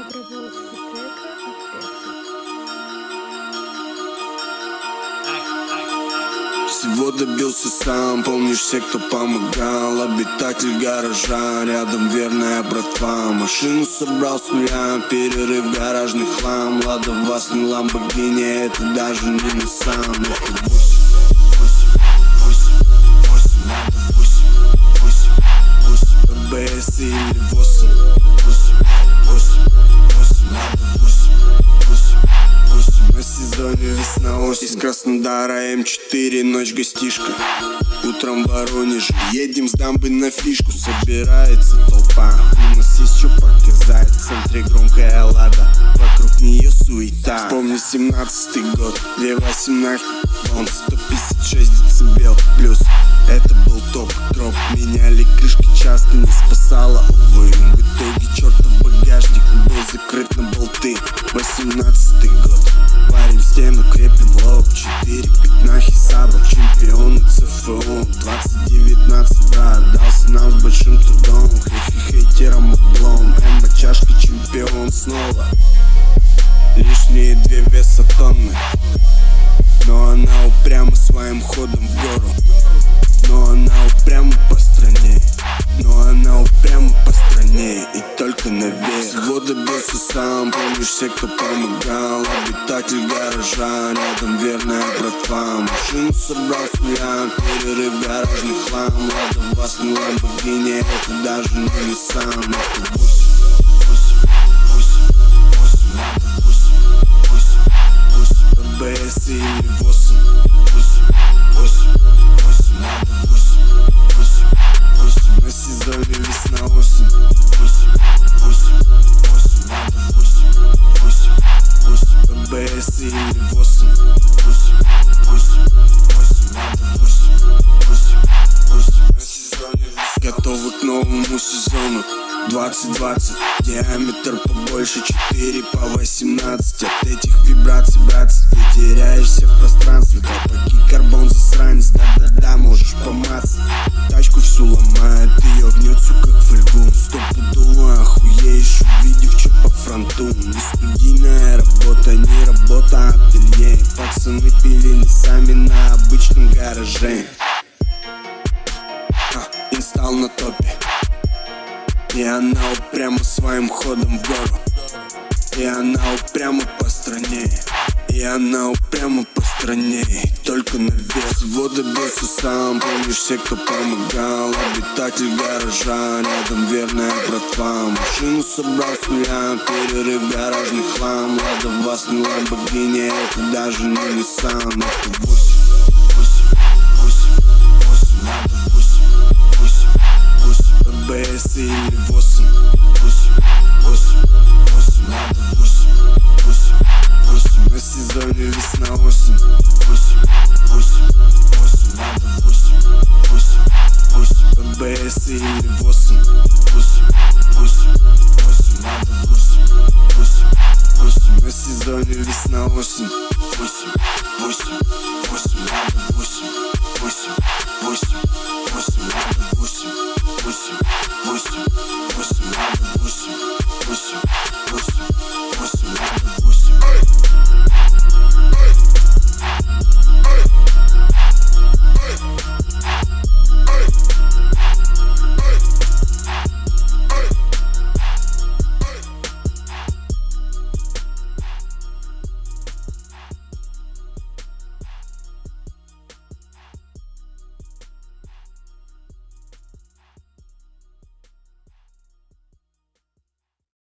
Добровольский трека от Пепси. Всего добился сам, помнишь все, кто помогал. Обитатель гаража, рядом верная братва. Машину собрал с нуля, перерыв гаражный хлам. Лада вас не Ламборгини, это даже не Nissan. Это 8, надо 8, ББС или 8, надо 8, на сезоне весна-осень. Из Краснодара М4, ночь гостишка. Утром в Воронеже едем с дамбой на фишку. Собирается толпа, у нас есть что показать. В центре громкая лада, вокруг нее суета. Вспомни 17-й год, 2.18, он 156 децибел плюс. Это был топ-дроп, меняли крышки часто, не спасало, увы. В итоге чертов багажник был закрыт на болты. 18-й год, варим стену, крепим лоб. 4 пятнахи сабов, чемпионы ЦФУ. 2019, брат, дался нам с большим трудом. Хейтерам облом, чашка, чемпион снова. Лишние 2 весотонны, но она упрямо своим ходом в гору. Но она упрямо по стране, и только наверх. Всего добился сам, помнишь все, кто помогал. Обитатель гаража, рядом верная братва. Машину собрал с нуля, перерыв гаражный хлам. Лада вас не Ламборгини, это даже не Nissan. Это 8, надо 8, ББС или 8, надо 8, на сезоне весна-осень. 8, надо 8, ББС или 8, надо 8, на сезоне весна. Готовы к новому сезону 2020, диаметр побольше 4 по 18. От этих вибраций, братцы, ты теряешься в пространстве. Колпаки, карбон, засранец, да-да-да, можешь поматься. Тачку всю ломает, ее гнет, сука, к фольгу. Стопудово охуеешь, увидев, что по фронту. Не студийная работа, не работа, а ателье. Пацаны пилили сами на обычном гараже. Инсталл на топе, и она упрямо своим ходом в гору. И она упрямо по стране, и только наверх. Всего добился сам, помнишь все, кто помогал. Обитатель гаража, рядом верная братва. Машину собрал с нуля, перерыв гаражный хлам. Лада вас не Ламборгини, это даже не Nissan. Это 8, надо 8, ББС или 8, надо 8, на сезоне весна-осень. 8, надо 8, ББС или 8.